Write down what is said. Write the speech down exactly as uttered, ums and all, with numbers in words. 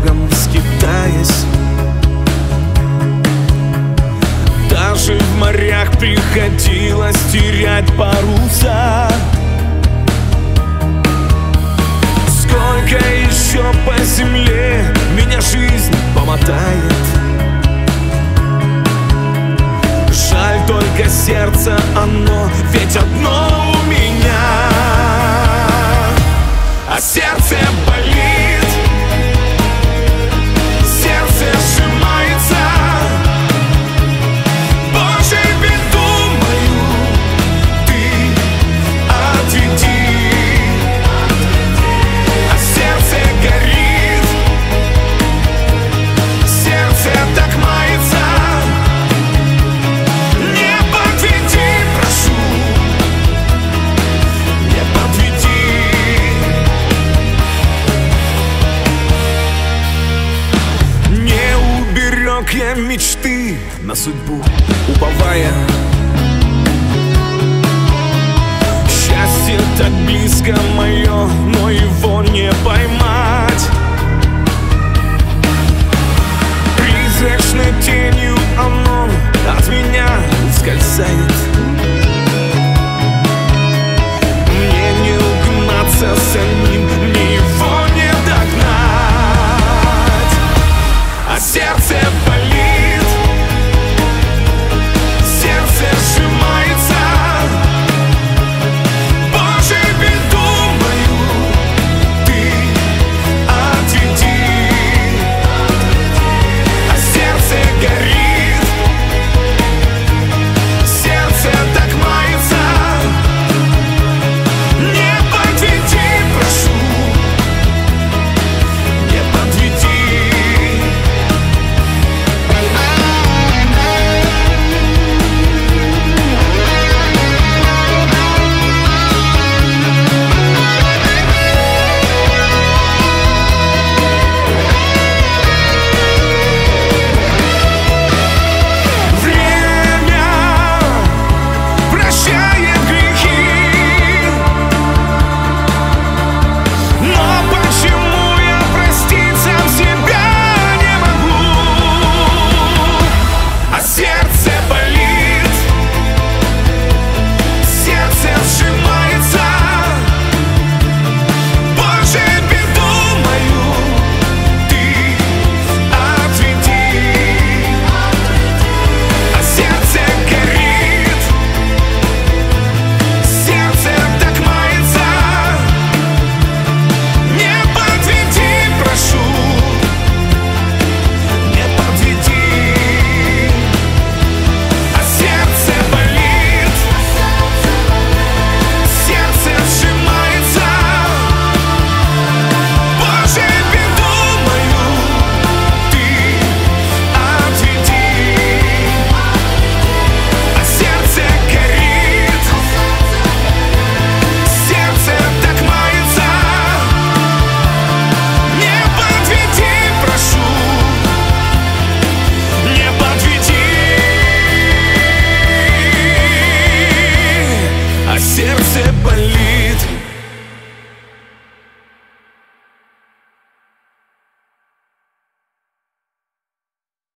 порогом скитаясь. Даже в морях приходилось терять паруса. Сколько еще по земле меня жизнь помотает. Жаль только сердце оно, ведь одно у меня. А сердце болит, сердце сжимается. Боже, беду мою ты отведи. А сердце горит, сердце так мается. Не подведи, прошу, не подведи. Не уберег я мечты на судьбу, уповая. Счастье так близко мое, но его не поймать. Призрачной тенью оно от меня ускользает. Мне не угнаться за ним, мне его не догнать. А сердце болит, сердце сжимается. Боже, беду мою ты отведи. А сердце горит, сердце так мается. Не подведи, прошу, не подведи. Время прощает грехи, но почему я простить сам себя не могу? А сердце болит, сердце сжимается. Боже, беду мою ты отведи. А сердце горит, сердце так мается. Не подведи, прошу, не подведи. А сердце болит, сердце сжимается. Боже, беду мою ты отведи. А сердце горит, сердце так мается. Не подведи, прошу, не подведи. А сердце болит.